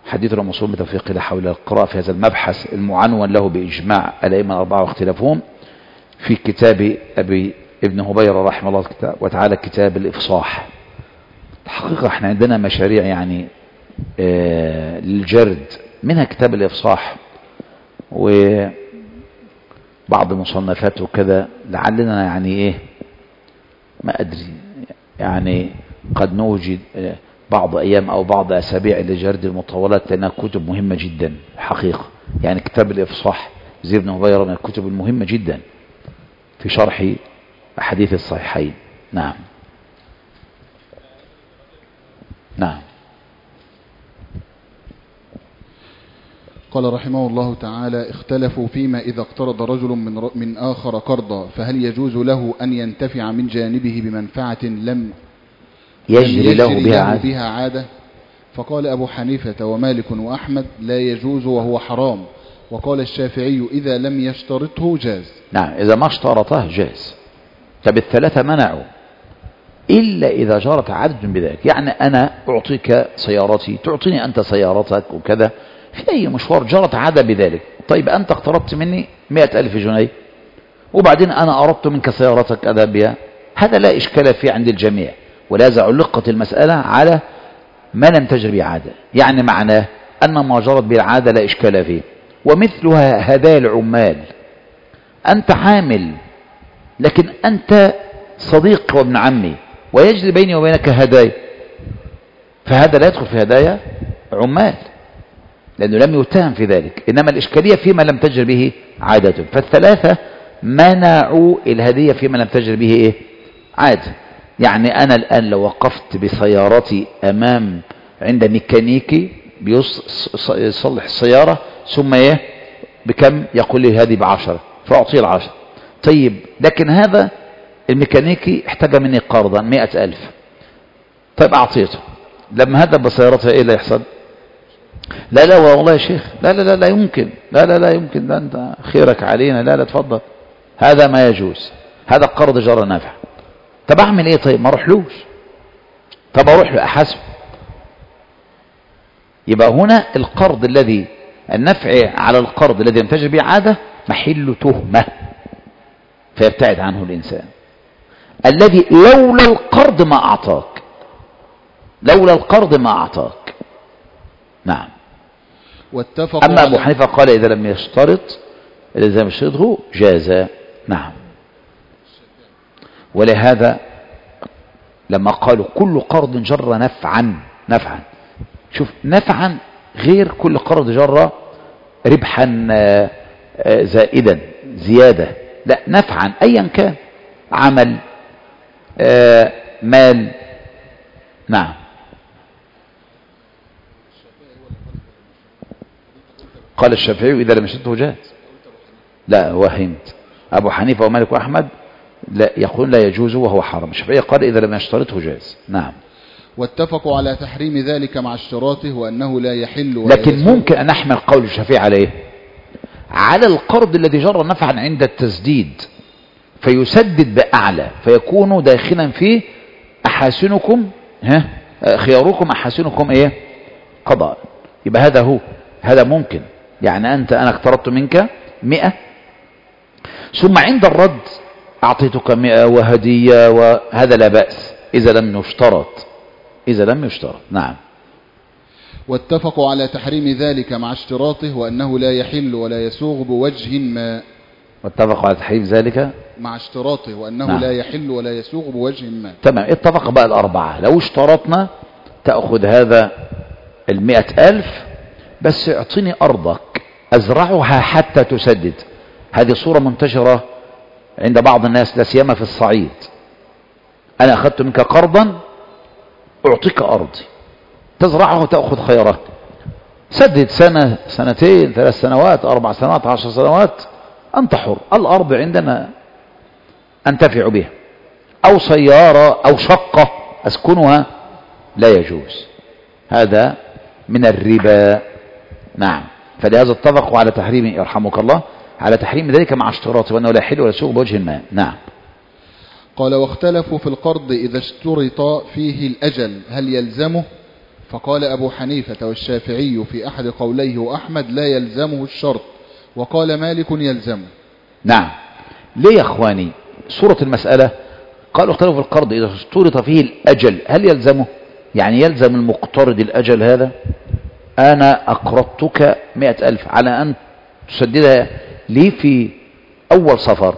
حديثنا موصول بتوفيق الله حول القراءة في هذا المبحث المعنون له بإجماع الأئمة الأربعة واختلافهم في كتاب أبي ابن هبيرة رحمه الله وتعالى كتاب الإفصاح. الحقيقة احنا عندنا مشاريع يعني للجرد، منها كتاب الإفصاح وبعض مصنفات وكذا، لعلنا يعني ايه ما أدري يعني قد نوجد بعض أيام أو بعض أسابيع لجرد المطولات، لأنها كتب مهمة جدا حقيقة. يعني كتاب الإفصاح زي ابن هبيرة من الكتب المهمة جدا في شرح أحاديث الصحيحين. نعم نعم. قال رحمه الله تعالى: اختلفوا فيما إذا اقترض رجل من آخر قرضا، فهل يجوز له أن ينتفع من جانبه بمنفعة لم يجري له بها عادة؟ فقال أبو حنيفة ومالك وأحمد: لا يجوز وهو حرام. وقال الشافعي: إذا لم يشترطه جاز. نعم، إذا ما اشترطه جاز. طب الثلاثة منعوا إلا إذا جرت عادة بذلك. يعني أنا أعطيك سيارتي، تعطيني أنت سيارتك وكذا، في أي مشوار جرت عادة بذلك. طيب أنت اقترضت مني 100,000 جنيه وبعدين أنا أردت منك سيارتك أذهب بها، هذا لا إشكال فيه عند الجميع، ولهذا علقت المسألة على ما لم تجر به عادة. يعني معناه أن ما جرت به العادة لا إشكال فيه. ومثلها هدايا العمال، أنت عامل لكن أنت صديق وابن عمي ويجري بيني وبينك هدايا، فهذا لا يدخل في هدايا عمال لأنه لم يتهم في ذلك، إنما الإشكالية فيما لم تجر به عادة. فالثلاثة منعوا الهدية فيما لم تجر به إيه؟ عادة. يعني أنا الآن لو وقفت بسيارتي أمام عند ميكانيكي بيصلح السيارة ثم إيه بكم يقول لي هذه ب10 فأعطيه 10. طيب لكن هذا الميكانيكي احتاج مني قرضا 100,000، طيب أعطيته. لما هذا بسيارته إيه اللي يحصل؟ لا والله يا شيخ، لا يمكن، لا يمكن، ده أنت خيرك علينا، لا تفضل، هذا ما يجوز، هذا قرض جرى نافع. طب أعمل إيه؟ طيب ما أروحلوش، طب أروح له أحاسبه. يبقى هنا القرض الذي النفع على القرض الذي ينتج به عادة محل تهمة فيبتعد عنه الإنسان. الذي لولا القرض ما أعطاك، لولا القرض ما أعطاك. نعم. أما أبو حنيفة قال إذا لم يشترط، إذا لم يشترطه جاز. نعم. ولهذا لما قالوا كل قرض جر نفعا، شوف نفعا غير كل قرض جر ربحا زائدا زيادة، لا نفعا أيا كان، عمل مال. نعم. قال الشافعي إذا لم يشترطه جاز. لا وهمت، أبو حنيفة ومالك وأحمد لا يقول لا يجوز وهو حرام. الشافعي قال إذا لم يشترطه جاز. نعم. واتفقوا على تحريم ذلك مع اشتراطه وأنه لا يحل لكن ممكن أن أحمل قول الشافعي عليه على القرض الذي جر نفعا عند التسديد فيسدد بأعلى فيكون داخلا فيه أحاسنكم خياركم أحاسنكم إيه قضاء. يبقى هذا هو، هذا ممكن. يعني أنا اقترضت منك 100 ثم عند الرد أعطيتك 100 وهدية، وهذا لا بأس إذا لم يشترط. نعم. واتفقوا على تحريم ذلك مع اشتراطه وأنه لا يحل ولا يسوغ بوجه ما. واتفقوا على تحريم ذلك مع اشتراطه وأنه نعم. لا يحل ولا يسوغ بوجه ما. تمام. اتفق بقى الأربعة. لو اشترطنا تأخذ هذا 100,000 بس اعطيني أرضك أزرعها حتى تسدد. هذه صورة منتشرة عند بعض الناس لا سيما في الصعيد. أنا أخذت منك قرضا أعطيك أرضي تزرعه وتأخذ خيره، سدد سنة سنتين 3 سنوات 4 سنوات 10 سنوات أنت حر، الأرض عندنا أنتفع بها، أو سيارة أو شقة أسكنها لا يجوز، هذا من الربا. نعم. فلهذا اتفقوا على تحريم يرحمك الله على تحريم ذلك مع اشتراطه وأنه لا يحل ولا يسوغ بوجه ما. نعم. قال واختلفوا في القرض إذا اشترط فيه الأجل هل يلزمه؟ فقال أبو حنيفة والشافعي في أحد قوليه وأحمد لا يلزمه الشرط، وقال مالك يلزمه. نعم. ليه يا أخواني؟ صورة المسألة قالوا اختلفوا في القرض إذا اشترط فيه الأجل هل يلزمه؟ يعني يلزم المقترض الأجل هذا؟ أنا أقرضتك 100,000 على أن تسددها لي في أول صفر.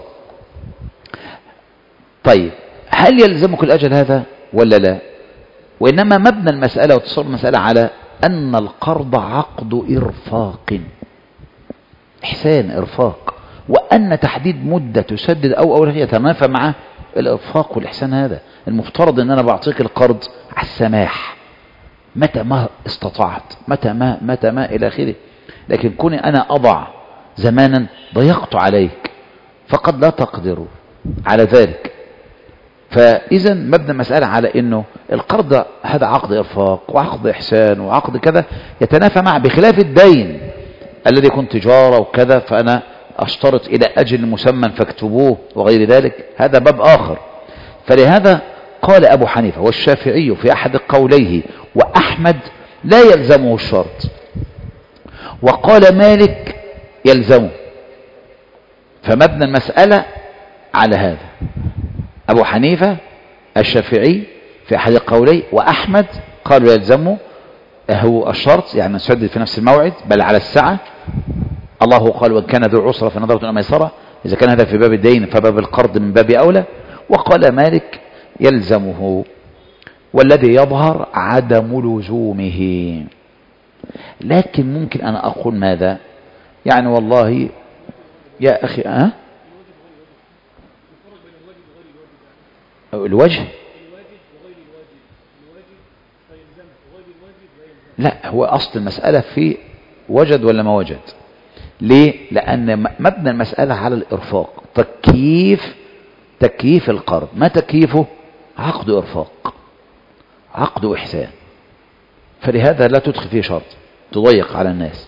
طيب هل يلزمك الأجل هذا ولا لا؟ وإنما مبنى المسألة وتصور المسألة على أن القرض عقد إرفاق، إحسان إرفاق، وأن تحديد مدة تسدد أو يتنافى مع الإرفاق والإحسان. هذا المفترض أن أنا بعطيك القرض على السماح متى ما استطعت، متى ما إلى آخره. لكن كوني أنا أضع زمانا ضيقت عليك فقد لا تقدر على ذلك. فإذا مبنى المسألة على أنه القرض هذا عقد إرفاق وعقد إحسان وعقد كذا يتنافى مع، بخلاف الدين الذي يكون تجارة وكذا فأنا أشترط إلى أجل مسمى فاكتبوه وغير ذلك، هذا باب آخر. فلهذا قال أبو حنيفة والشافعي في أحد قوليه وأحمد لا يلزمه الشرط، وقال مالك يلزمه. فمبنى المسألة على هذا، أبو حنيفة الشافعي في أحد قوليه وأحمد قالوا يلزمه هو الشرط، يعني نسدد في نفس الموعد بل على الساعة. الله قال وإن كان ذو عسرة فنظرة إلى ميسرة، إذا كان هذا في باب الدين فباب القرض من باب أولى. وقال مالك يلزمه، والذي يظهر عدم لزومه. لكن ممكن أنا أقول ماذا؟ يعني والله يا أخي الوجه لا، هو أصل المسألة في وجد ولا ما وجد. ليه؟ لأن مبنى المسألة على الإرفاق، تكييف القرض. ما تكييفه؟ عقد إرفاق، عقد إحسان. فلهذا لا تدخل فيه شرط تضيق على الناس.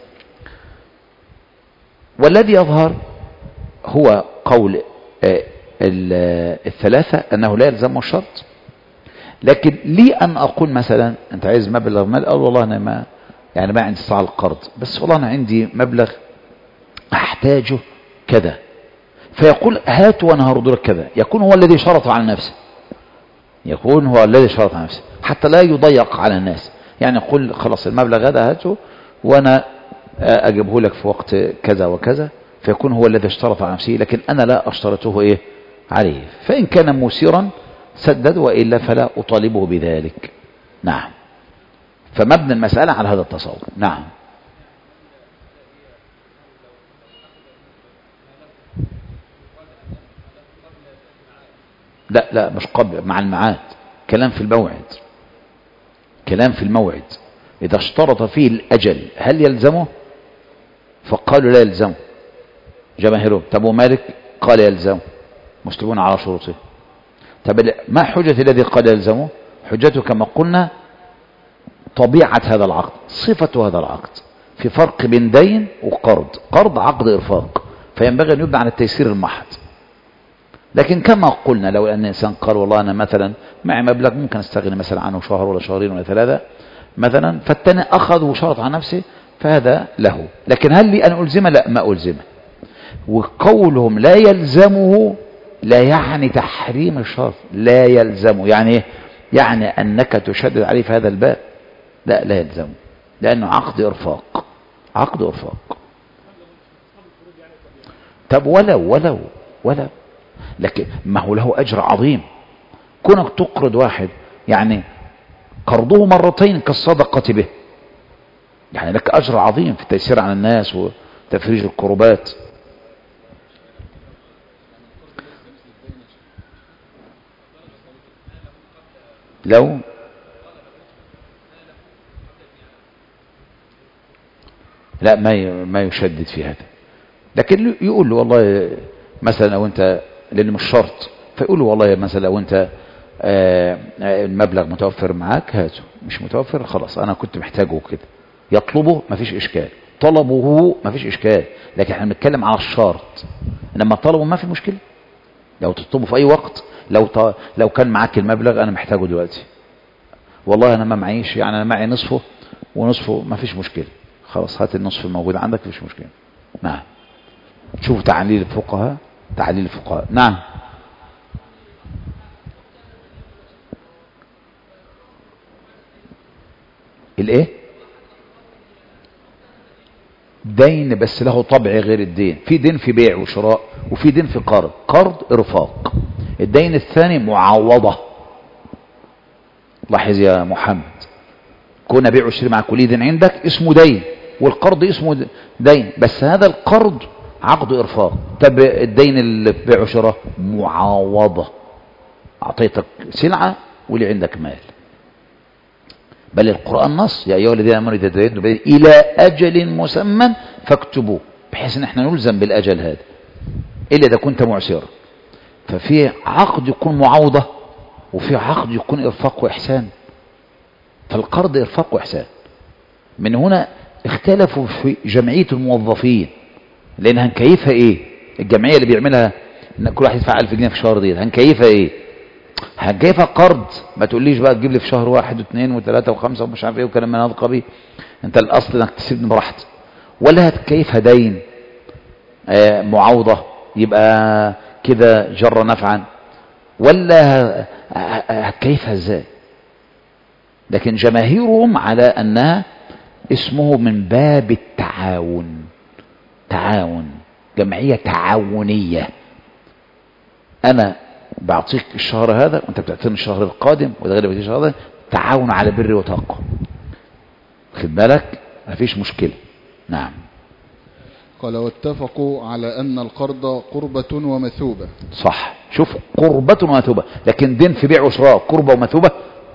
والذي يظهر هو قول الثلاثة أنه لا يلزمه الشرط. لكن لي أن أقول مثلا أنت عايز مبلغ مال، أقول والله أنا ما عندي استطاعة القرض، بس والله أنا عندي مبلغ أحتاجه كذا، فيقول هات وأنا هرد لك كذا. يكون هو الذي شرط على نفسه، حتى لا يضيق على الناس. يعني يقول خلاص المبلغ هذا هاته وأنا أجيبه لك في وقت كذا وكذا، فيكون هو الذي اشترط على نفسه، لكن أنا لا أشترطه عليه. فإن كان مسيرا سدد، وإلا فلا أطالبه بذلك. نعم. فمبنى المسألة على هذا التصور. نعم. لا مش قبل، مع الميعاد. كلام في الموعد. إذا اشترط فيه الأجل هل يلزمه؟ فقالوا لا يلزمه جماهيرهم. طب ومالك قال يلزمه، مسلمون على شروطه. طب ما حجة الذي قال يلزمه؟ حجته كما قلنا طبيعة هذا العقد، صفة هذا العقد. في فرق بين دين وقرض. قرض عقد إرفاق، فينبغي أن يبنى على التيسير المحض. لكن كما قلنا لو أن الإنسان قال والله أنا مثلا معي مبلغ ممكن أستغني مثلا عنه شهر ولا شهرين ولا 3 مثلا، فالتاني أخذ وشرط على نفسه، فهذا له. لكن هل لي أن ألزمه؟ لا، ما ألزمه. وقولهم لا يلزمه لا يعني تحريم الشرط، لا يلزمه يعني يعني أنك تشدد عليه في هذا الباب. لا يلزمه، لأنه عقد إرفاق. طب ولو لكن ما هو له أجر عظيم. كونك تقرض واحد يعني قرضه مرتين كالصدقة به، يعني لك أجر عظيم في التيسير على الناس وتفريج الكربات. لو لا ما يشدد في هذا، لكن يقول له والله مثلا لو انت، لان مش شرط، فيقول له والله مثلا لو انت المبلغ متوفر معاك هاته، مش متوفر خلاص انا كنت محتاجه كده. يطلبه ما فيش اشكال، طلبه ما فيش اشكال، لكن احنا بنتكلم على الشرط. انما طلبه ما في مشكله، لو تطلبه في اي وقت. لو كان معاك المبلغ انا محتاجه دلوقتي، والله انا ما معيش، يعني انا معي نصفه ونصفه، ما فيش مشكله، خلاص هات النصف الموجود عندك، ما فيش مشكله. نعم. شوف تعليل الفقهاء، تعليل الفقهاء. نعم. الايه؟ دين بس له طبع غير الدين. في دين في بيع وشراء، وفي دين في قرض. قرض ارفاق، الدين الثاني معاوضة. لاحظ يا محمد، كنا بيع وشراء مع كل دين عندك اسمه دين، والقرض اسمه دين، بس هذا القرض عقد ارفاق. طب الدين اللي في بيع وشراء معاوضة، اعطيتك سلعة واللي عندك مال. بل القرآن نص: يا أيها الذين آمنوا إذا تداينتم إلى أجل مسمى فاكتبوه، بحيث ان احنا نلزم بالأجل هذا إلا إذا كنت معسرا. ففي عقد يكون معاوضة، وفي عقد يكون إرفاق وإحسان. فالقرض إرفاق وإحسان. من هنا اختلفوا في جمعية الموظفين، لأن هنكيفها إيه؟ الجمعية اللي بيعملها إن كل واحد يدفع 1000 جنيه في الشهر دي، هنكيفها إيه؟ هنكيفها قرض. ما تقوليش بقى تجيب لي في شهر 1 و2 و3 و5 ومش عارف ايه وكلام من هذا القبيل. انت الاصل انك تسيبني براحتي. ولا هتكيفها دين معاوضة، يبقى كده جر نفعا، ولا هتكيفها ازاي؟ لكن جماهيرهم على انها اسمه من باب التعاون. تعاون، جمعية تعاونية. انا بعطيك الشهر هذا وانت بتعطيني الشهر القادم، وده غير الشهر هذا، تعاون على بر وتقوى. خد بالك، مفيش مشكلة. نعم. قال: واتفقوا على أن القرض قربة ومثوبة. صح. شوف، قربة ومثوبة، لكن دين في بيع وشراء قربة ومثوبة،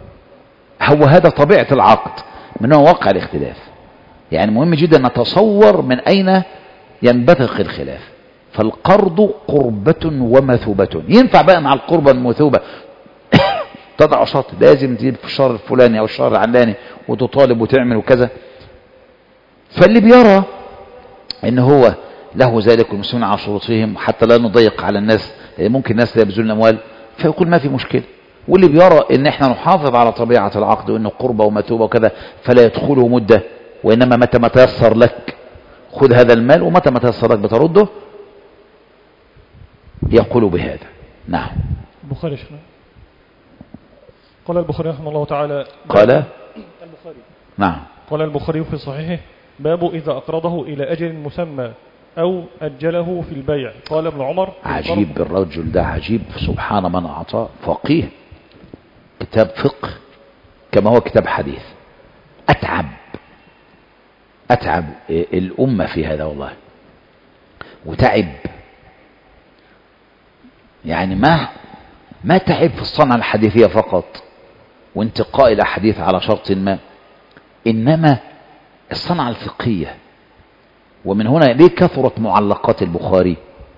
هو هذا طبيعة العقد، من هو واقع الاختلاف. يعني مهم جدا نتصور من أين ينبثق الخلاف. فالقرض قربة ومثوبة. ينفع بقى مع القربة المثوبة تضع شرط: لازم تجيب في الشهر الفلاني أو الشهر العلاني وتطالب وتعمل وكذا. فاللي بيرى ان هو له ذلك والمسلمين على شروطهم حتى لا نضيق على الناس، ممكن الناس لا يبذلون الاموال، فيقول ما في مشكله. واللي بيرى ان احنا نحافظ على طبيعه العقد وانه قربه ومثوبه وكذا، فلا يدخله مده، وانما متى ما تيسر لك خذ هذا المال، ومتى ما تيسر لك بترده، يقول بهذا. نعم. البخاري شنو قال؟ البخاري رحمه الله تعالى قال البخاري. نعم. قال البخاري في صحيحه: باب إذا أقرضه إلى أجل مسمى أو أجله في البيع. قال ابن عمر: عجيب الرجل ده، عجيب، سبحان من أعطاه. فقيه، كتاب فقه كما هو كتاب حديث. أتعب الأمة في هذا والله، وتعب يعني ما تعب في الصنعة الحديثية فقط وانتقاء الأحاديث على شرط ما، إنما الصنعة الفقهية. ومن هنا ليه كثرت معلقات البخاري؟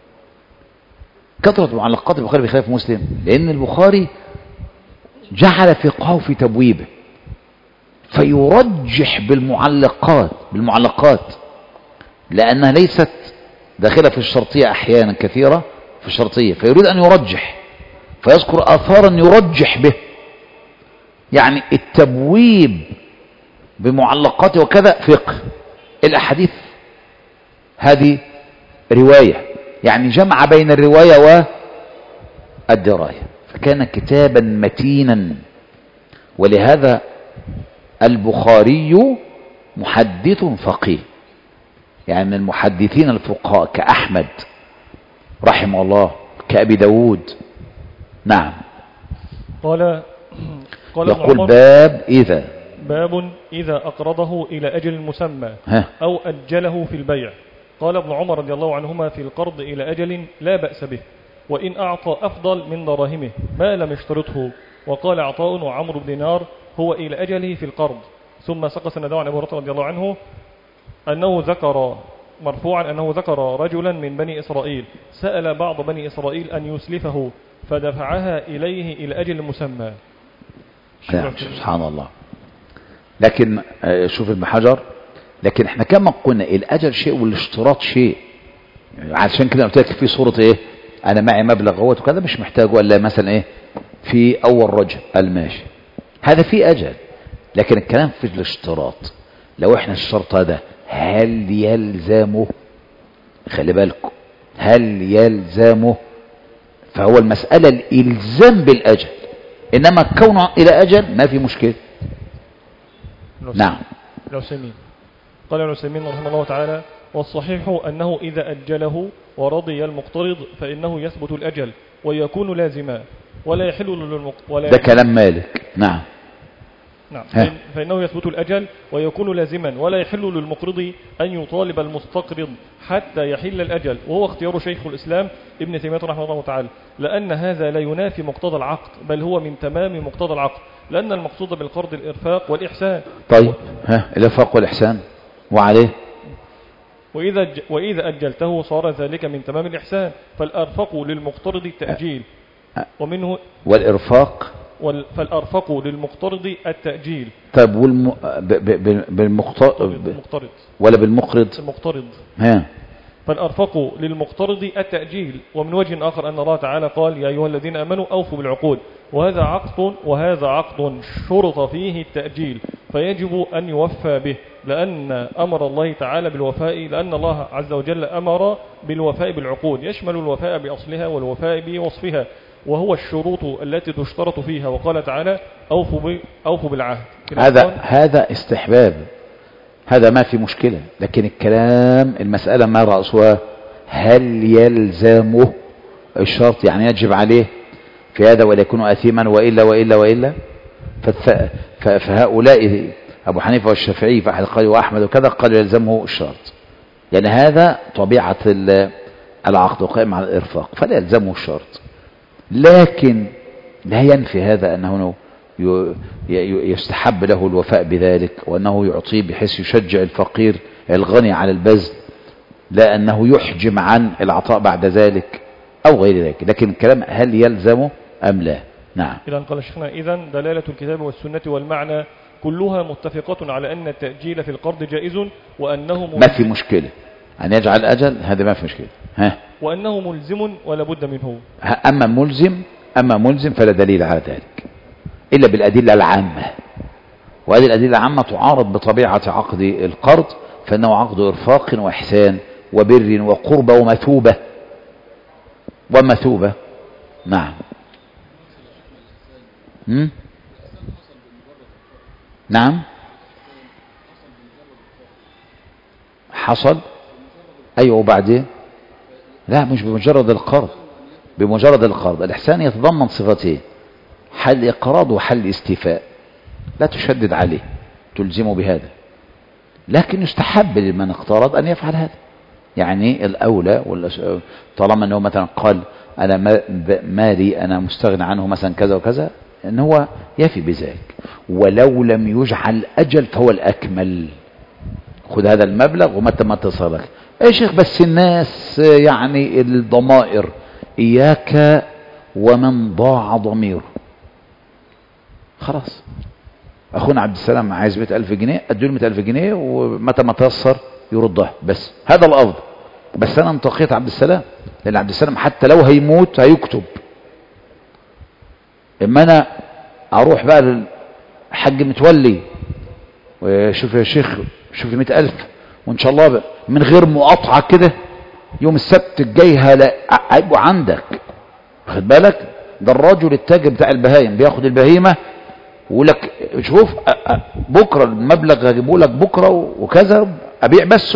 كثرت معلقات البخاري بخلاف مسلم، لأن البخاري جعل فقهه في تبويبه، فيرجح بالمعلقات لأنها ليست داخلة في الشرطية أحيانا كثيرة في الشرطية، فيريد أن يرجح فيذكر آثارا يرجح به. يعني التبويب بمعلقات وكذا فقه. الأحاديث هذه رواية، يعني جمع بين الرواية والدراية، فكان كتابا متينا. ولهذا البخاري محدث فقيه، يعني من المحدثين الفقهاء كأحمد رحمه الله، كأبي داود. نعم. قال يقول باب إذا أقرضه إلى أجل مسمى أو أجله في البيع. قال ابن عمر رضي الله عنهما: في القرض إلى أجل لا بأس به، وإن أعطى أفضل من دراهمه ما لم يشترطه. وقال عطاء وعمرو بن دينار: هو إلى أجله في القرض. ثم سق سنده عن أبي هريرة رضي الله عنه أنه ذكر مرفوعا أنه ذكر رجلا من بني إسرائيل سأل بعض بني إسرائيل أن يسلفه فدفعها إليه إلى أجل مسمى. سبحان الله. لكن شوف ابن حجر، لكن احنا كما قلنا الأجل شيء والاشتراط شيء. عشان كده قلت لك في صورة ايه، انا معي مبلغ اهوت وكذا مش محتاجه الا مثلا ايه في اول رجل الماشي، هذا فيه أجل. لكن الكلام في الاشتراط، لو احنا الشرط هذا هل يلزمه، خلي بالكم، هل يلزمه، فهو المسألة الإلزام بالأجل، إنما كونه إلى أجل ما في مشكلة. نعم. العثيمين قال العثيمين رحمه الله تعالى: والصحيح أنه إذا أجله ورضي المقترض فإنه يثبت الأجل ويكون لازما ولا يحل ده كلام مالك. نعم. نعم. فإنه يثبت الأجل ويكون لازما ولا يحل للمقرض أن يطالب المستقرض حتى يحل الأجل، وهو اختيار شيخ الإسلام ابن تيمية رحمه الله تعالى، لأن هذا لا ينافي مقتضى العقد، بل هو من تمام مقتضى العقد، لأن المقصود بالقرض الإرفاق والإحسان. طيب الإرفاق والإحسان وعليه وإذا أجلته صار ذلك من تمام الإحسان، فالأرفق للمقترض التأجيل ومنه والإرفاق فالأرفق للمقترض التأجيل. طيب بالمقترض ولا بالمقرض؟ المقترض. ها. فالأرفق للمقترض التأجيل. ومن وجه آخر أن الله تعالى قال: يا أيها الذين آمنوا أوفوا بالعقود، وهذا عقد شرط فيه التأجيل فيجب أن يوفى به، لأن أمر الله تعالى بالوفاء، لأن الله عز وجل أمر بالوفاء بالعقود، يشمل الوفاء بأصلها والوفاء بوصفها، وهو الشروط التي تشترط فيها. وقال تعالى: أوفوا بالعهد. هذا استحباب، هذا ما في مشكلة. لكن الكلام المسألة ما رأسها هل يلزمه الشرط، يعني يجب عليه في هذا ولا يكون أثيما وإلا. فهؤلاء أبو حنيفة والشافعي فأحد قال وأحمد وكذا قالوا يلزمه الشرط، يعني هذا طبيعة العقد وقائم على الإرفاق فلا يلزمه الشرط. لكن لا ينفي هذا أنه يستحب له الوفاء بذلك، وأنه يعطيه بحيث يشجع الفقير الغني على البذل، لا أنه يحجم عن العطاء بعد ذلك أو غير ذلك. لكن الكلام هل يلزمه أم لا. نعم. إذن قال الشيخنا: إذن دلالة الكتاب والسنة والمعنى كلها متفقة على أن التأجيل في القرض جائز، وأنه ما في مشكلة أن يجعل أجل، هذا ما في مشكلة. وأنه ملزم ولا بد منه. أما ملزم فلا دليل على ذلك إلا بالأدلة العامة، وهذه الأدلة العامة تعارض بطبيعة عقد القرض، فإنه عقد إرفاق وإحسان وبر وقربة ومثوبة. نعم. نعم حصل. أيوة. وبعدين لا، مش بمجرد القرض، بمجرد القرض. الإحسان يتضمن صفتين: حل إقراض وحل استيفاء، لا تشدد عليه تلزمه بهذا، لكن يستحب لمن اقترض أن يفعل هذا. يعني الأولى طالما أنه مثلا قال أنا مالي أنا مستغنى عنه مثلا كذا وكذا، أن هو يفي بذلك، ولو لم يجعل أجل فهو الأكمل. خذ هذا المبلغ ومتى ما تصل لك يا شيخ. بس الناس يعني الضمائر، إياك ومن ضاع ضميره. خلاص أخونا عبد السلام عايز 100,000 جنيه، أديله 100,000 جنيه ومتى ما تيسر يردها، بس هذا الأفضل. بس أنا انتقيت عبد السلام، لأن عبد السلام حتى لو هيموت هيكتب. إما أنا أروح بقى للحاج متولي وشوف يا شيخ شوف 100,000 وإن شاء الله بقى من غير مقاطعة كده يوم السبت الجاي هيبقوا عندك. واخد بالك؟ ده الراجل التاجر بتاع البهايم بياخد البهيمة ويقول لك شوف بكرة المبلغ هجيبه لك بكرة وكذا أبيع بس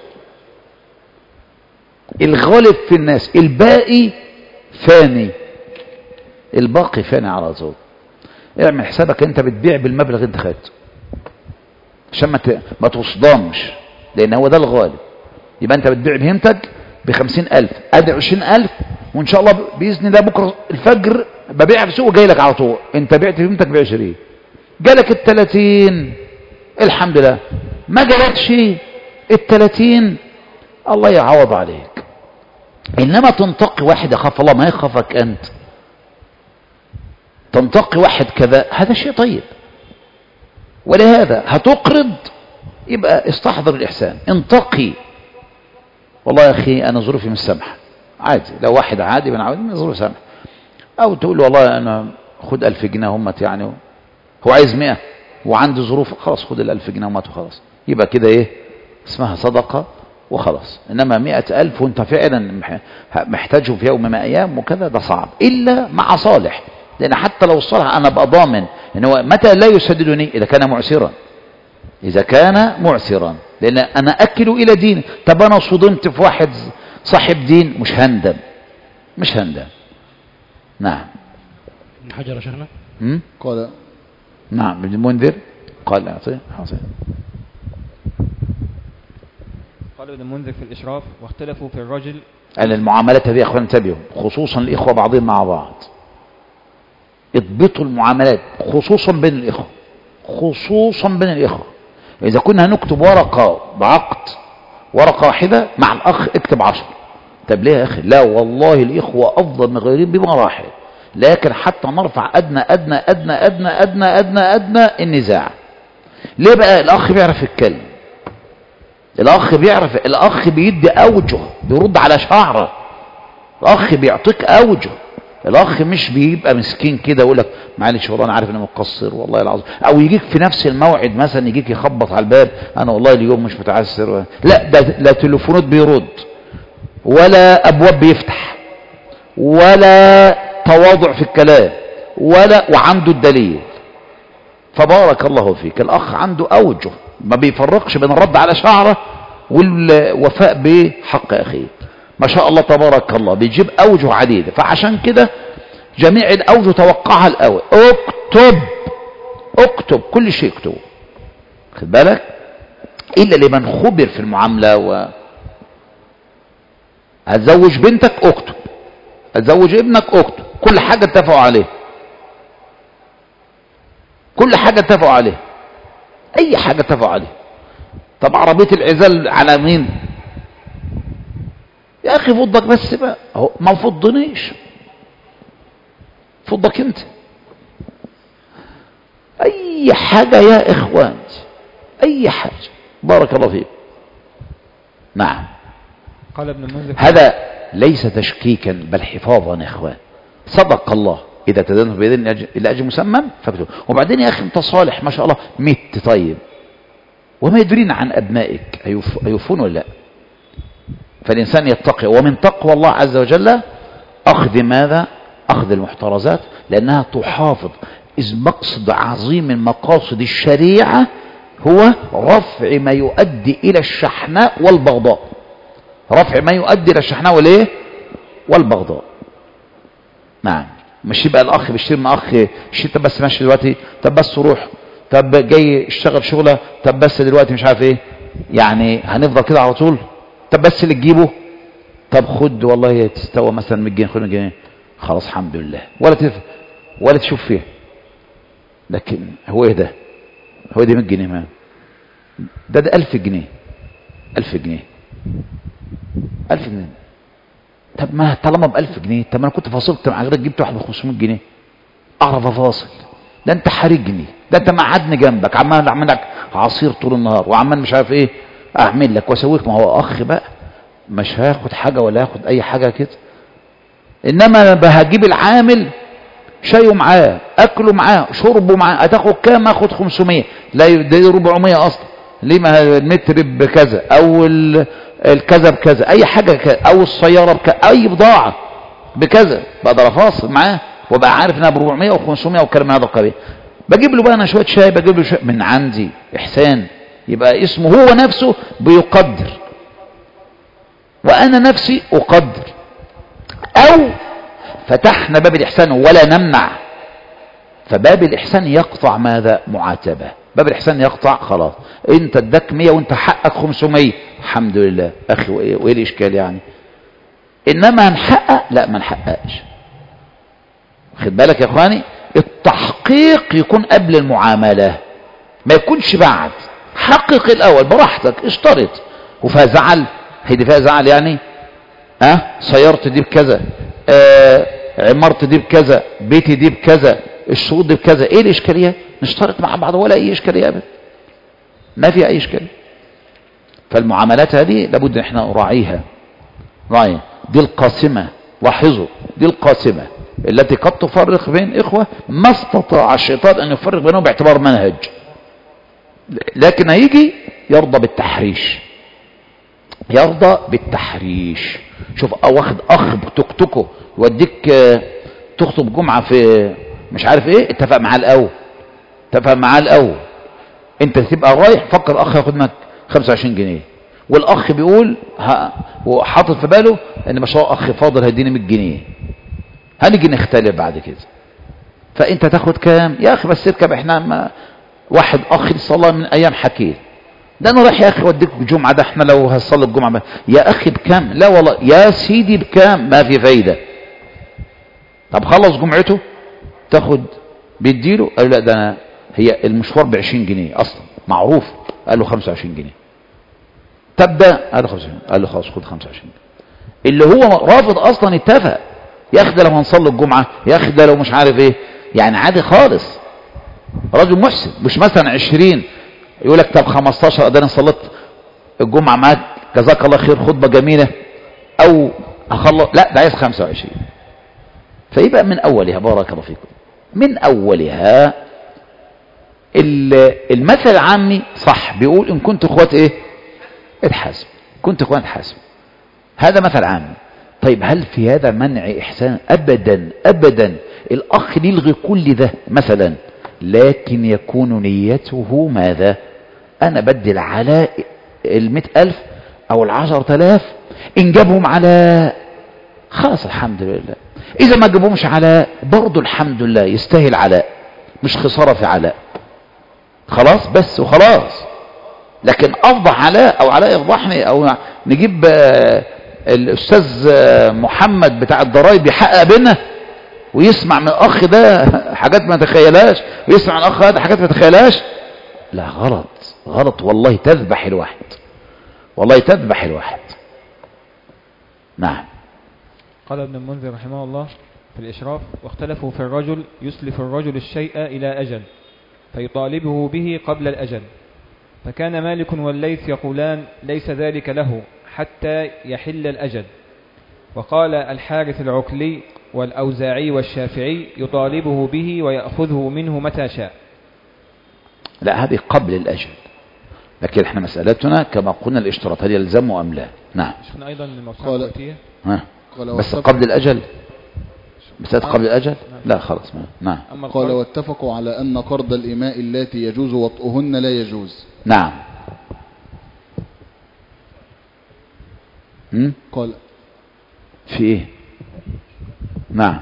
الغالب في الناس الباقي فاني، الباقي فاني على طول. اعمل حسابك انت بتبيع بالمبلغ انت خدته عشان ما تصدمش، لان هو ده الغالب. يبقى انت بتبيع بهمتك ب50,000 ادي 20,000 وان شاء الله باذن الله بكره الفجر ببيع في سوق جاي لك على طول. انت بعت بهمتك ب20 جالك ال30 الحمد لله، ما جالكش ال30 الله يعوض عليك. انما تنتقي واحد يخاف الله، ما يخافك انت، تنتقي واحد كذا، هذا شيء طيب. ولهذا هتقرض يبقى استحضر الإحسان، انتقي. والله يا أخي أنا ظروفي مش سامحة، عادي. لو واحد عادي من عادي من ظروفي سامحة، أو تقول والله أنا خد 1000 جنيه همت يعني هو عايز 100 وعنده ظروف، خلاص خد ال1000 جنيه ومات وخلاص، يبقى كده ايه اسمها صدقة وخلاص. انما 100,000 وانت فعلا محتاجه في يوم من ايام وكذا، ده صعب الا مع صالح، لان حتى لو الصالح انا ابقى ضامن ان هو متى لا يسددني اذا كان معسرا، اذا كان معسرا، لان انا اكل الى دين. طب انا صدمت في واحد صاحب دين، مش هندم. نعم. ابن حجر يا شيخنا قال نعم ابن المنذر قال اعطيه حاصل. قال ابن المنذر في الإشراف: واختلفوا في الرجل. أن المعاملات هذه يا أخوان انتبهوا، خصوصا الإخوة بعضهم مع بعض، اضبطوا المعاملات خصوصا بين الإخوة. إذا كنا هنكتب ورقة بعقد، ورقة واحدة مع الأخ اكتب 10. طب ليه يا أخي؟ لا والله الإخوة أفضل من غيرهم بمراحل، لكن حتى نرفع أدنى أدنى أدنى أدنى أدنى أدنى أدنى النزاع. ليه بقى؟ الأخ بيعرف يتكلم، الأخ بيدي أوجه، بيرد على شعره، الأخ بيعطيك أوجه، الأخ مش بيبقى مسكين كده يقول لك معلش والله أنا عارف إني مقصر والله العظيم، أو يجيك في نفس الموعد مثلا يجيك يخبط على الباب، أنا والله اليوم مش متعسر، لا ده لا تليفونات بيرد ولا أبواب بيفتح ولا تواضع في الكلام وعنده الدليل. فبارك الله فيك، الأخ عنده أوجه، ما بيفرقش بين الرد على شعره والوفاء بحق أخيه، ما شاء الله تبارك الله، بيجيب أوجه عديدة. فعشان كده جميع الأوجه توقعها الأول، اكتب كل شيء اكتبه، خد بالك، إلا لمن خبر في المعاملة. هتزوج بنتك اكتب، هتزوج ابنك اكتب، كل حاجة اتفقوا عليها، اي حاجة اتفقوا عليها. طب عربية العزال على مين يا اخي؟ فضك بس بقى، ما فضنيش، فضك انت. اي حاجة يا اخوان، اي حاجة، بارك الله فيك. نعم. قال ابن المنذر: هذا ليس تشكيكا بل حفاظا يا اخوان. صدق الله إذا تدينتم بيدين إلى أجل مسمى فاكتبوا. وبعدين يا أخي أنت صالح ما شاء الله، مت طيب، وما يدرين عن أبنائك أيوفون ولا لا. فالإنسان يتقي، ومن تقوى الله عز وجل أخذ ماذا؟ أخذ المحترزات، لأنها تحافظ. إذ مقصد عظيم من مقاصد الشريعة هو رفع ما يؤدي إلى الشحناء والبغضاء، رفع ما يؤدي إلى الشحناء والإيه؟ والبغضاء. نعم. مش يبقى الاخ بيشتري من اخ شيء، طب بس ماشي دلوقتي، طب بس روح، طب جاي اشتغل شغله، طب بس دلوقتي مش عارف ايه، يعني هنفضل كده على طول؟ طب بس اللي تجيبه، طب خد والله تستوى مثلا 100 جنيه، خد 100 جنيه خلاص الحمد لله، ولا تشوف فيها. لكن هو ايه ده؟ هو دي 100 جنيه ما ده 1000 جنيه، 1000 جنيه، 1000 جنيه. طب ما طالما ب1000 جنيه، طب ما انا كنت فاصلت مع غيرك جبت واحد ب 500 جنيه اعرف افاصل. ده انت حرجني، ده انت مقعدني جنبك عمال اعمل لك عصير طول النهار، وعمال مش عارف ايه اعمل لك واسويك. ما هو اخ بقى مش هاخد حاجه ولا هاخد اي حاجه كده. انما هجيب العامل شايه معاه، اكله معاه، شربه معاه، هتاخد كام؟ اخد 500، لا ده 400 اصلا. ليه؟ ما المتر بكذا او الكذا بكذا، اي حاجه كذا، او السياره بكذا، اي بضاعه بكذا، بقدر افاصل معاه وبقى عارف انها ب 400 و500 وكلام من هذا القبيل. بجيب له بقى انا شويه شاي، بجيب له شويه من عندي احسان، يبقى اسمه هو نفسه بيقدر وانا نفسي اقدر. او فتحنا باب الاحسان ولا نمنع، فباب الاحسان يقطع ماذا؟ معاتبه. باب الاحسان يقطع خلاص، انت اداك 100 وانت حقك 500 الحمد لله اخي، وايه الاشكال يعني؟ انما هنحقق؟ لا ما نحققش. خد بالك يا اخواني، التحقيق يكون قبل المعامله، ما يكونش بعد. حقق الاول براحتك، اشترط وفيها زعل، هي دي فيها زعل يعني؟ سيارتي دي بكذا، عمارتي دي بكذا، بيتي دي بكذا، الشروط دي بكذا، ايه الاشكاليه؟ نشترط مع بعض ولا اي اشكاليه ابدا، ما فيها اي اشكاليه. فالمعاملات هذه لابد ان احنا نراعيها، دي القاسمه، لاحظوا دي القاسمه، التي قد تفرق بين إخوة ما استطاع الشيطان أن يفرق بينهم باعتبار منهج، لكن هيجي يرضى بالتحريش، يرضى بالتحريش. شوف واخد أخ بتكتكه يوديك تخطب جمعة في مش عارف ايه، اتفق معاه الأول، انت تبقى رايح فكر أخ ياخد منك 25 جنيه، والأخ بيقول وحاطط في باله ان ما شاء الله أخ فاضل هيديني 100 جنيه، هنيجي نختلف بعد كده. فانت تاخد كام يا اخي؟ بس اركب. احنا واحد اخ صلى من ايام حكيل، ده انا رايح يا اخي اوديك الجمعه، ده احنا لو هصلي الجمعه يا اخي بكام؟ لا والله يا سيدي بكام؟ ما في فايده. طب خلص جمعته تاخد بيديله، قال لا ده انا هي المشوار ب 20 جنيه اصلا معروف، قال له 25 جنيه. تبدا قال له 25، قال له خلاص خد 25 جنيه. اللي هو رافض اصلا اتفق يا اخي ده لو هنصلي الجمعه، يا اخي ده لو مش عارف ايه، يعني عادي خالص. رجل محسن، مش مثلا 20 يقول لك طب 15 ده انا صليت الجمعه معاك جزاك الله خير خطبه جميله، او اخلص، لا ده عايز 25. فيبقى من اولها بارك الله فيكم، من اولها المثل العامي صح بيقول ان كنت اخوات ايه اتحاسب، كنت اخوات اتحاسب، هذا مثل عامي. طيب هل في هذا منع إحسان؟ أبدا أبدا. الأخ يلغي كل ده مثلا، لكن يكون نيته ماذا؟ أنا بدل على 100,000 أو 10,000، إن جابهم على خلاص الحمد لله، إذا ما جابهمش على برضو الحمد لله، يستاهل علاء، مش خسارة في علاء، خلاص بس وخلاص. لكن أفضح علاء أو علاء يفضحني، أو نجيب الأستاذ محمد بتاع الضرايب يحقق بينا ويسمع من الأخ ده حاجات ما تخيلهاش، ويسمع من الأخ ده حاجات ما تخيلهاش، لا غلط غلط، والله تذبح الواحد، والله تذبح الواحد. نعم. قال ابن المنذر رحمه الله في الإشراف: واختلفوا في الرجل يسلف الرجل الشيء إلى أجل فيطالبه به قبل الأجل، فكان مالك والليث يقولان ليس ذلك له حتى يحل الأجل، وقال الحارث العكلي والأوزاعي والشافعي يطالبه به ويأخذه منه متى شاء. لا هذه قبل الأجل، لكن احنا مسألتنا كما قلنا الاشتراط هل يلزمه أم لا. نعم. شفنا أيضا الموسوعة بس قبل الأجل، مسألة قبل الأجل لا خلاص. نعم. قال واتفقوا على أن قرض الإماء اللاتي يجوز وطئهن لا يجوز. نعم. قال في ايه؟ نعم.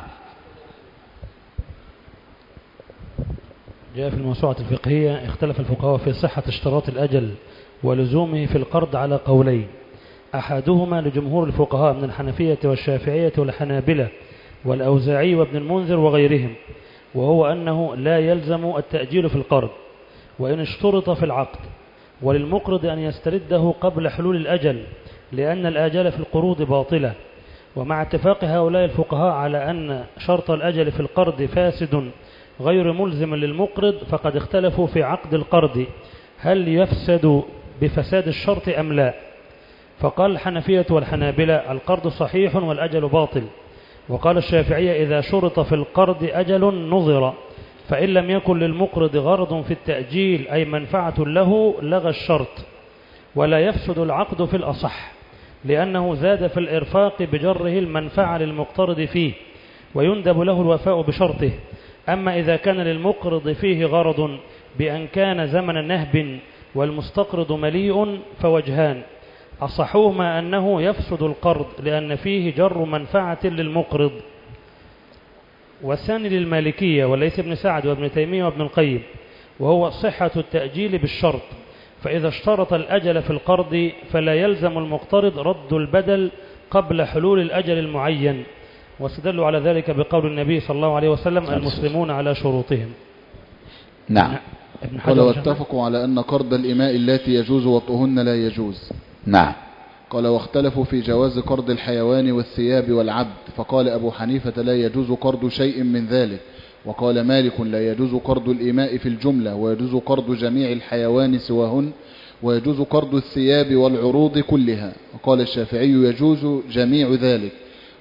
جاء في الموسوعة الفقهية: اختلف الفقهاء في صحة اشتراط الأجل ولزومه في القرض على قولين، أحدهما لجمهور الفقهاء من الحنفية والشافعية والحنابلة والأوزاعي وابن المنذر وغيرهم، وهو أنه لا يلزم التأجيل في القرض وإن اشترط في العقد، وللمقرض أن يسترده قبل حلول الأجل لأن الآجال في القروض باطلة. ومع اتفاق هؤلاء الفقهاء على أن شرط الأجل في القرض فاسد غير ملزم للمقرض، فقد اختلفوا في عقد القرض هل يفسد بفساد الشرط أم لا. فقال الحنفية والحنابلة القرض صحيح والأجل باطل، وقال الشافعية إذا شرط في القرض أجل نظر، فإن لم يكن للمقرض غرض في التأجيل أي منفعة له لغى الشرط، ولا يفسد العقد في الأصح لأنه زاد في الإرفاق بجره المنفعة للمقترض فيه، ويندب له الوفاء بشرطه. أما إذا كان للمقرض فيه غرض بأن كان زمن نهب والمستقرض مليء فوجهان، أصحوهما أنه يفسد القرض لأن فيه جر منفعة للمقرض، والثاني للمالكية وليس ابن سعد وابن تيمية وابن القيم، وهو صحة التأجيل بالشرط، فإذا اشترط الأجل في القرض فلا يلزم المقترض رد البدل قبل حلول الأجل المعين، واستدلوا على ذلك بقول النبي صلى الله عليه وسلم المسلمون على شروطهم. نعم. قال واتفقوا على أن قرض الإماء التي يجوز وطئهن لا يجوز. نعم. قال واختلفوا في جواز قرض الحيوان والثياب والعبد، فقال أبو حنيفة لا يجوز قرض شيء من ذلك، وقال مالك لا يجوز قرض الإماء في الجملة، ويجوز قرض جميع الحيوان سواهن، ويجوز قرض الثياب والعروض كلها، وقال الشافعي يجوز جميع ذلك،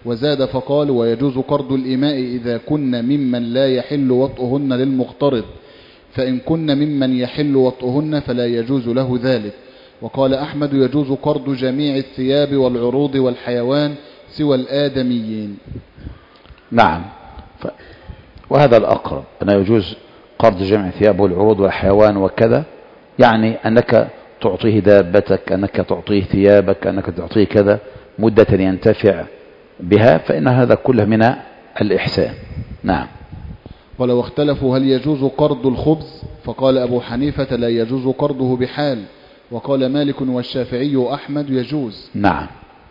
وزاد فقال ويجوز قرض الإماء إذا كن ممن لا يحل وطئهن للمقترض، فإن كن ممن يحل وطئهن فلا يجوز له ذلك. وقال أحمد يجوز قرض جميع الثياب والعروض والحيوان سوى الآدميين. نعم، وهذا الأقرب أنه يجوز قرض جميع الثياب والعروض والحيوان وكذا، يعني أنك تعطيه دابتك، أنك تعطيه ثيابك، أنك تعطيه كذا مدة ينتفع بها، فإن هذا كله من الإحسان. نعم. ولو اختلفوا هل يجوز قرض الخبز، فقال أبو حنيفة لا يجوز قرضه بحال، وقال مالك والشافعي وأحمد يجوز. نعم،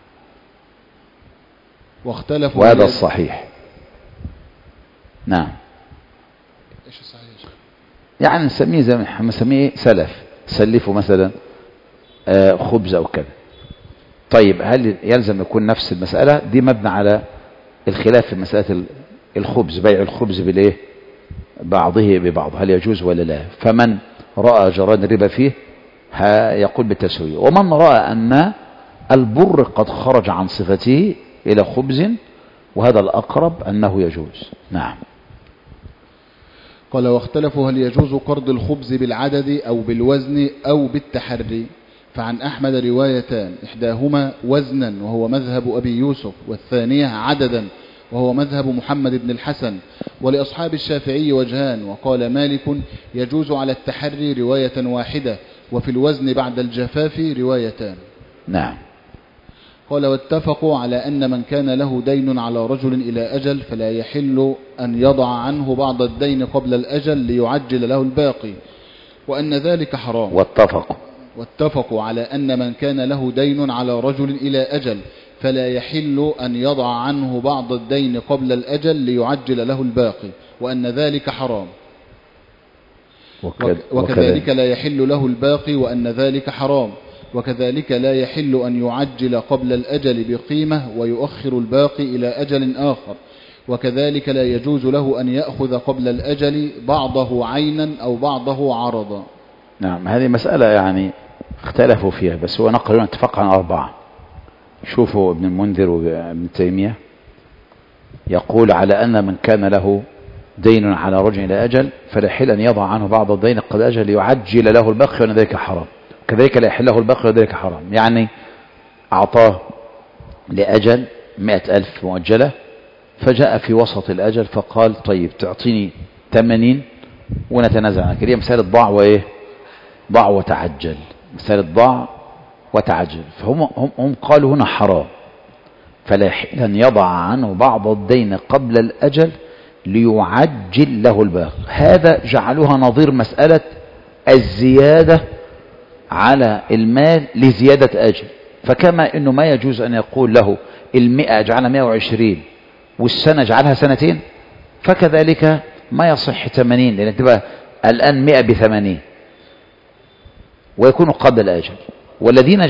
واختلفوا وهذا الصحيح. نعم. ايش الصحيح؟ يعني نسميه زي ما نسميه سلف، سلفوا مثلا خبز أو كذا. طيب هل يلزم يكون نفس المسألة دي مبنى على الخلاف في مسألة الخبز، بيع الخبز بالايه بعضه ببعض، هل يجوز ولا لا؟ فمن رأى جران الربا فيه يقول بالتسوية، ومن رأى أن البر قد خرج عن صفته إلى خبز، وهذا الأقرب أنه يجوز. نعم. قال واختلفوا هل يجوز قرض الخبز بالعدد أو بالوزن أو بالتحري، فعن أحمد روايتان، إحداهما وزنا وهو مذهب أبي يوسف، والثانية عددا وهو مذهب محمد بن الحسن، ولأصحاب الشافعي وجهان، وقال مالك يجوز على التحري رواية واحدة، وفي الوزن بعد الجفاف روايتان. نعم. قال واتفقوا على أن من كان له دين على رجل إلى أجل فلا يحل أن يضع عنه بعض الدين قبل الأجل ليعجل له الباقي، وأن ذلك حرام. واتفقوا على أن من كان له دين على رجل إلى أجل فلا يحل أن يضع عنه بعض الدين قبل الأجل ليعجل له الباقي، وأن ذلك حرام. وكذلك لا يحل له الباقي وأن ذلك حرام. وكذلك لا يحل أن يعجل قبل الأجل بقيمة ويؤخر الباقي إلى أجل آخر. وكذلك لا يجوز له أن يأخذ قبل الأجل بعضه عينا أو بعضه عرضا. نعم، هذه مسألة يعني اختلفوا فيها، بس هو نقل اتفق عن 4. شوفوا ابن المنذر وابن تيمية يقول على أن من كان له دين على رجل إلى أجل فلا يحل أن يضع عنه بعض الدين قبل أجل ليعجل له الباقي وأن ذلك حرام. كذلك لا يحل له الباقي وذلك حرام، يعني أعطاه لأجل 100,000 مؤجلة، فجاء في وسط الأجل فقال طيب تعطيني 80 ونتنازع عنك. هي مسألة ضاع وإيه؟ ضاع وتعجل، مسألة ضاع وتعجل. فهم قالوا هنا حرام، فلا يحل أن يضع عنه بعض الدين قبل الأجل ليعجل له الباقي. هذا جعلوها نظير مسألة الزيادة على المال لزيادة أجل. فكما أنه ما يجوز أن يقول له 100 اجعلها 120 والسنة اجعلها 2 سنين، فكذلك ما يصح 80، لأن تبقى الآن 100 ب80 ويكون قبل الأجل. والذين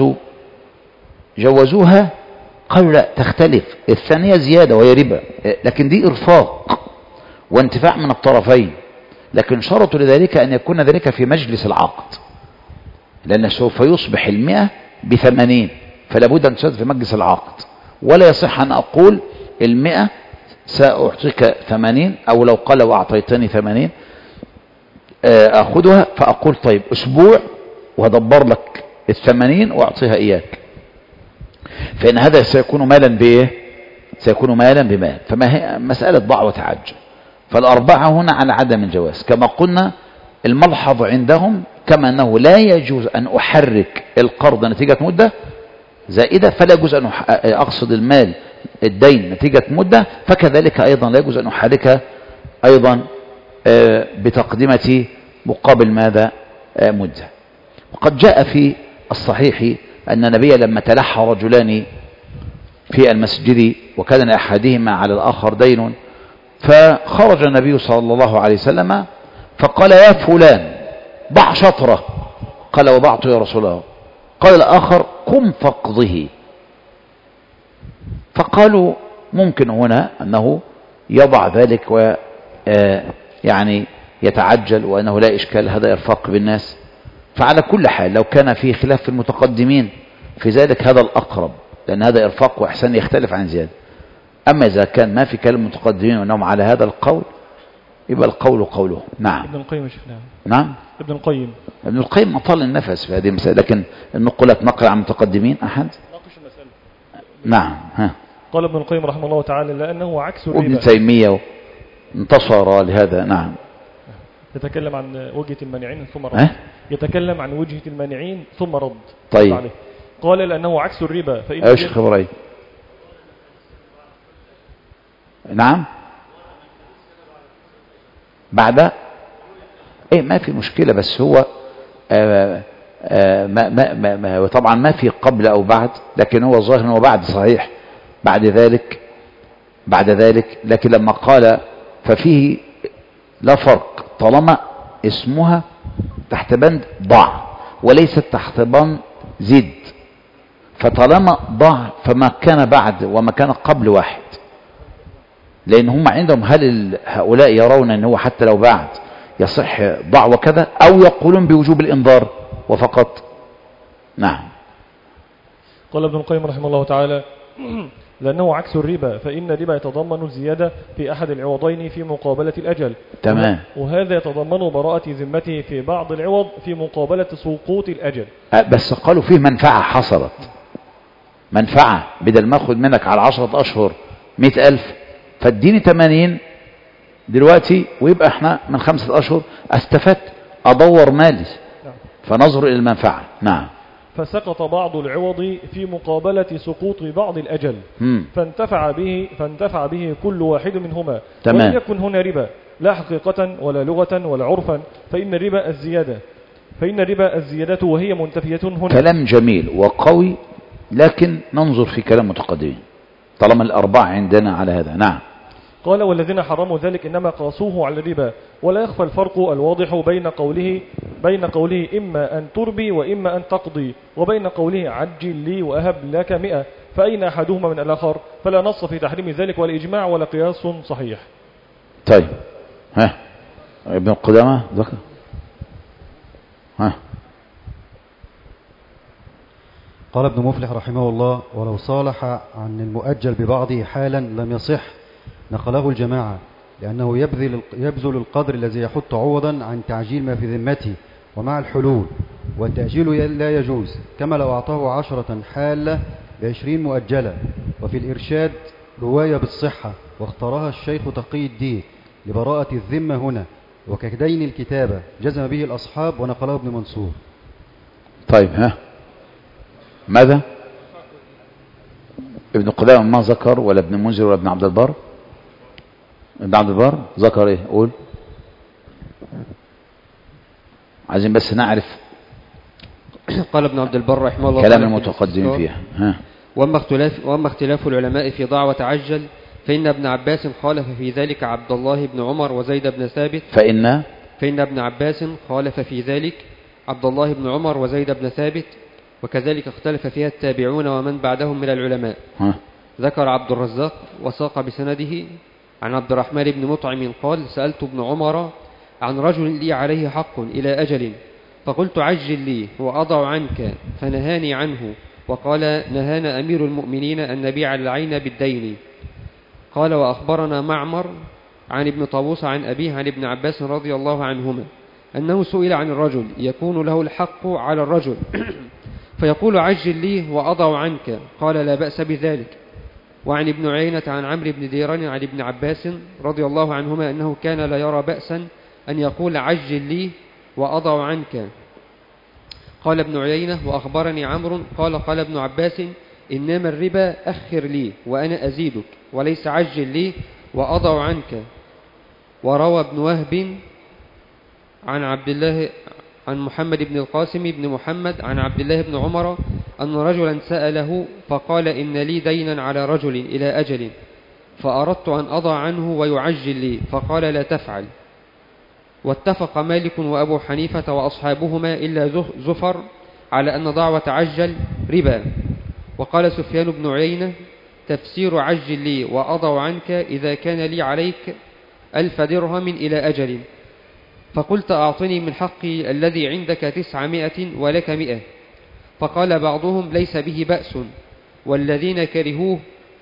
جوزوها قالوا لا تختلف، الثانية زيادة وهي ربا، لكن دي إرفاق وانتفاع من الطرفين، لكن شرطوا لذلك أن يكون ذلك في مجلس العقد، لأن سوف يصبح 100 ب80، فلا بد أن تشهد في مجلس العقد. ولا يصح أن أقول 100 سأعطيك 80، أو لو قال وأعطيتني 80 أخذها، فأقول طيب أسبوع وهدبر لك 80 وأعطيها إياك، فإن هذا سيكون مالا بإيه؟ سيكون مالا بمال. فما هي مسألة ضاع وتعجل. فالأربعة هنا على عدم الجواز. كما قلنا الملحظ عندهم كما أنه لا يجوز أن أحرك القرض نتيجة مدة زائدة، فلا يجوز أن أقصد المال الدين نتيجة مدة، فكذلك أيضا لا يجوز أن أحركها أيضا بتقدمة مقابل ماذا؟ مدة. وقد جاء في الصحيح أن النبي لما تلحى رجلان في المسجد وكان لأحدهما على الآخر دين، فخرج النبي صلى الله عليه وسلم فقال يا فلان ضع شطره، قال وضعته يا رسول الله. قال الآخر قم فاقضه. فقالوا ممكن هنا أنه يضع ذلك ويعني يتعجل وأنه لا إشكال، هذا إرفاق بالناس. فعلى كل حال لو كان في خلاف في المتقدمين في ذلك هذا الأقرب، لأن هذا إرفاق وإحسان يختلف عن زيادة. أما إذا كان ما في كلام المتقدمين وأنهم على هذا القول يبقى القول قوله. نعم. ابن القيم شفناه. نعم. ابن القيم أطال النفس في هذه المسألة، لكن النقولات نقل عن المتقدمين أحد. ناقش المسألة. نعم. ها. قال ابن القيم رحمه الله تعالى لأنه عكس الربا. وابن تيمية انتصر لهذا. نعم. يتكلم عن وجهة المانعين ثم رد. يتكلم عن وجهة المانعين ثم رد. طيب. قال لأنه عكس الربا فإن ايش خبري؟ نعم. بعد ايه ما في مشكلة، بس هو طبعا ما في قبل او بعد، لكن هو ظاهر انه بعد صحيح بعد ذلك، لكن لما قال ففيه لا فرق طالما اسمها تحت بند ضع وليست تحت بند زد، فطالما ضع فما كان بعد وما كان قبل واحد، لأن هم عندهم هل هؤلاء يرون أنه حتى لو بعد يصح ضع وكذا، أو يقولون بوجوب الإنذار وفقط. نعم. قال ابن القيم رحمه الله تعالى لأنه عكس الربا فإن الربا يتضمن الزيادة في أحد العوضين في مقابلة الأجل. تمام. وهذا يتضمن براءة ذمته في بعض العوض في مقابلة سقوط الأجل. بس قالوا فيه منفعة حصلت، منفعة بدل ما أخذ منك على 10 أشهر 100,000 فاديني 80 دلوقتي ويبقى احنا من 5 أشهر استفدت أدور مالي. فنظر إلى المنفعة. نعم. فسقط بعض العوض في مقابلة سقوط بعض الأجل فانتفع به كل واحد منهما. تمام. ولم يكن هنا ربا لا حقيقة ولا لغة ولا عرفا، فإن الربا الزيادة وهي منتفية هنا. كلام جميل وقوي، لكن ننظر في كلام متقدمين طالما الأربعة عندنا على هذا. نعم. قال والذين حرموا ذلك إنما قاسوه على الربا، ولا يخفى الفرق الواضح بين قوله إما أن تربي وإما أن تقضي، وبين قوله عجل لي وأهب لك 100، فأين أحدهما من الآخر؟ فلا نص في تحريم ذلك ولا إجماع ولا قياس صحيح. طيب. ابن القدامى ذكر. قال ابن مفلح رحمه الله ولو صالح عن المؤجل ببعضه حالا لم يصح، نقله الجماعة، لأنه يبذل القدر الذي يحط عوضا عن تعجيل ما في ذمته ومع الحلول، والتأجيل لا يجوز، كما لو أعطاه 10 حالة ب20 مؤجلة. وفي الإرشاد رواية بالصحة واختارها الشيخ تقي الدين لبراءة الذمة هنا، وكدين الكتابة جزم به الأصحاب ونقله ابن منصور. طيب. ماذا؟ ابن قدامة ما ذكر ولا ابن منذر ولا ابن عبد البر؟ ابن عبد البر ذكر ايه؟ قول. عايزين بس نعرف. قال ابن عبد البر رحمه الله كلام المتقدمين فيها. واما اختلاف العلماء في ضع وتعجل فإن ابن عباس خالف في ذلك عبد الله بن عمر وزيد بن ثابت. فإن ابن عباس خالف في ذلك عبد الله بن عمر وزيد بن ثابت، وكذلك اختلف فيها التابعون ومن بعدهم من العلماء. ذكر عبد الرزاق وساق بسنده عن عبد الرحمن بن مطعم قال سألت ابن عمر عن رجل لي عليه حق إلى أجل، فقلت عجل لي وأضع عنك، فنهاني عنه، وقال نهانا أمير المؤمنين أن نبيع العين بالدين. قال وأخبرنا معمر عن ابن طاووس عن أبيه عن ابن عباس رضي الله عنهما أنه سئل عن الرجل يكون له الحق على الرجل فيقول عجل لي وأضع عنك، قال لا بأس بذلك. وعن ابن عيينة عن عمرو بن ديران عن ابن عباس رضي الله عنهما أنه كان لا يرى بأسا أن يقول عجل لي وأضع عنك. قال ابن عيينة وأخبرني عمرو قال ابن عباس إنما الربا أخر لي وأنا أزيدك، وليس عجل لي وأضع عنك. وروى ابن وهب عن عبد الله عن محمد بن القاسم بن محمد عن عبد الله بن عمر أن رجلا سأله فقال إن لي دينا على رجل إلى أجل، فأردت أن أضع عنه ويعجل لي، فقال لا تفعل. واتفق مالك وأبو حنيفة وأصحابهما إلا زفر على أن ضع وتعجل ربا. وقال سفيان بن عيينة تفسير عجل لي وأضع عنك إذا كان لي عليك 1000 درهم إلى أجل، فقلت أعطني من حقي الذي عندك 900 ولك 100. فقال بعضهم ليس به بأس، والذين كرهوه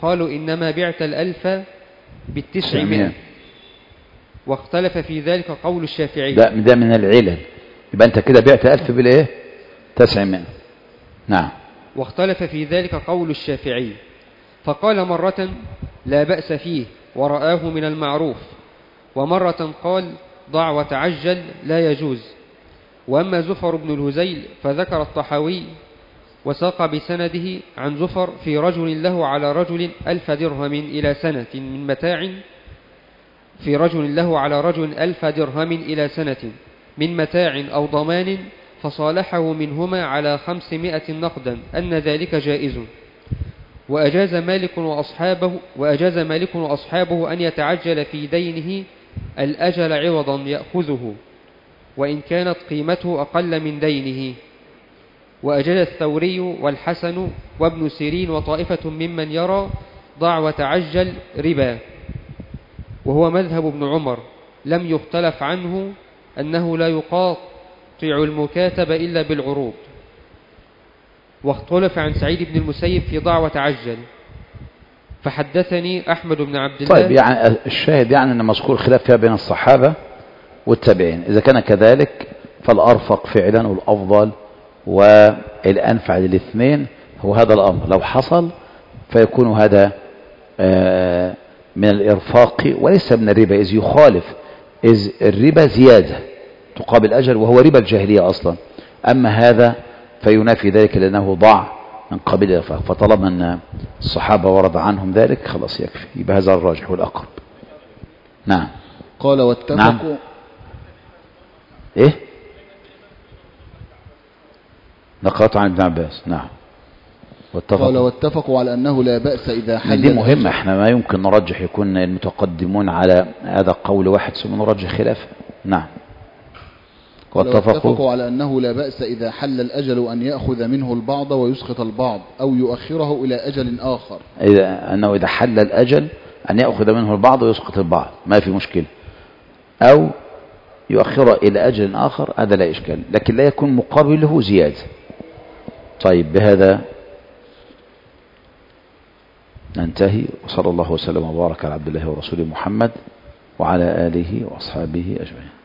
قالوا إنما بعت 1000 ب900 واختلف في ذلك قول الشافعي. ده من العلل، يبقى أنت كده بعت 1000 بالإيه 900. نعم. واختلف في ذلك قول الشافعي، فقال مرة لا بأس فيه ورآه من المعروف، ومرة قال ضع وتعجل لا يجوز. وأما زفر بن الهزيل فذكر الطحاوي وساق بسنده عن زفر في رجل له على رجل 1000 درهم إلى سنة من متاع، في رجل له على رجل 1000 درهم إلى سنة من متاع أو ضمان، فصالحه منهما على 500 نقدا أن ذلك جائز. وأجاز مالك وأصحابه أن يتعجل في دينه الأجل عوضا يأخذه وإن كانت قيمته أقل من دينه. وأجاز الثوري والحسن وابن سيرين وطائفة ممن يرى ضع وتعجل ربا، وهو مذهب ابن عمر، لم يختلف عنه أنه لا يقاطع المكاتب إلا بالعروض. واختلف عن سعيد بن المسيب في ضع وتعجل، فحدثني أحمد بن عبد الله. طيب يعني الشاهد يعني أن مذكور خلاف فيها بين الصحابة والتابعين، إذا كان كذلك فالأرفق فعلا والأفضل والأنفع للاثنين هو هذا الأمر. لو حصل فيكون هذا من الإرفاق وليس من الربا، إذ يخالف، إذ الربا زيادة تقابل أجل وهو ربا الجاهلية أصلا، أما هذا فينافي ذلك لأنه ضاع من قبيل الإرفاق. فطالما أن الصحابة ورد عنهم ذلك خلاص يكفي، يبقى هذا الراجح والأقرب. نعم. قال واتفقوا. نعم. إيه نقرأت عن ابن عباس. نعم. قال واتفقوا على أنه لا بأس إذا حل. دي مهمة، احنا ما يمكن نرجح، يكون المتقدمون على هذا قول واحد ثم نرجح خلافه. نعم. واتفقوا على أنه لا بأس إذا حل الأجل أن يأخذ منه البعض ويسقط البعض أو يؤخره إلى أجل آخر. أنه إذا حل الأجل أن يأخذ منه البعض ويسقط البعض ما في مشكلة، أو يؤخره إلى أجل آخر هذا لا إشكال، لكن لا يكون مقابله زيادة. طيب بهذا ننتهي، وصلى الله وسلم وبارك على عبد الله ورسوله محمد وعلى آله وأصحابه أجمعين.